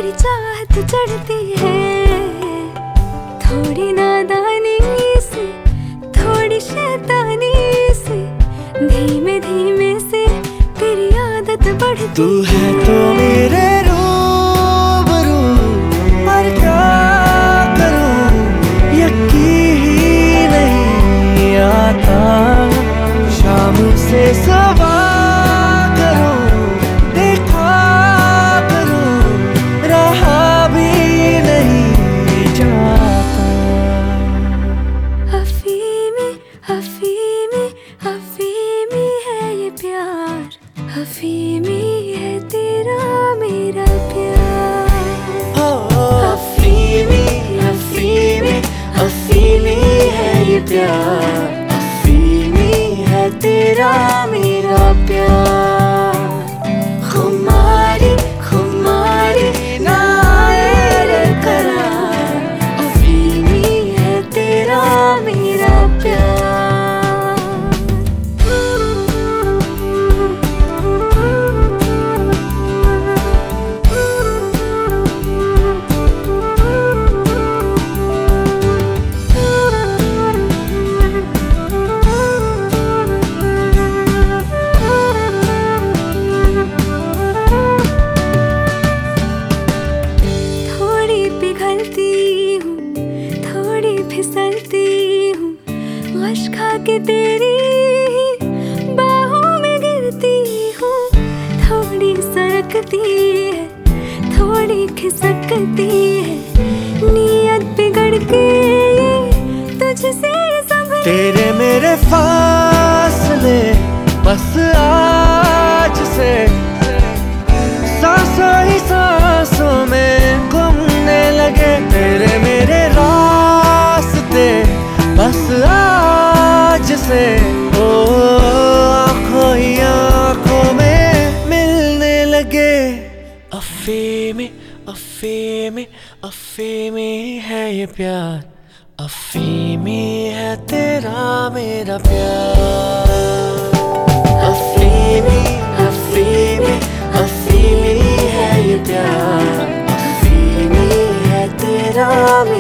तेरी चाहत चढ़ती है, थोड़ी नादानी से थोड़ी शैतानी से, धीमे धीमे से तेरी आदत बढ़ती। तू है तो मेरे रूबरू, पर क्या करूं यकीन ही नहीं आता। शाम से सवा करूं, देखा करूं, रहा भी नहीं जाता। अफीमी अफीमी अफीमी है ये प्यार, अफीमी है तेरा मेरा प्यार। अफीमी अफीमी अफीमी है ये प्यार, अफीमी है तेरा मेरा प्यार। खुमारी खुमारी नारे करार, अफीमी है तेरा मेरा प्यार। पिघलती हूँ, थोड़ी फिसलती हूँ, गश खा के तेरी बाहों में गिरती हूँ। थोड़ी सरकती है, थोड़ी खिसकती है, नीयत बिगड़ के ये तुझसे संभली। तेरे मेरे फासले बस आज से सांसों ही सांसों में घूमने लगे। तेरे मेरे रास्ते बस आज से ओ आँखों ही आँखों में मिलने लगे। अफीमी अफीमी अफीमी है ये प्यार, अफीमी है तेरा मेरा प्यार। अफीमी अफीमी अफीमी है ये प्यार, अफीमी है तेरा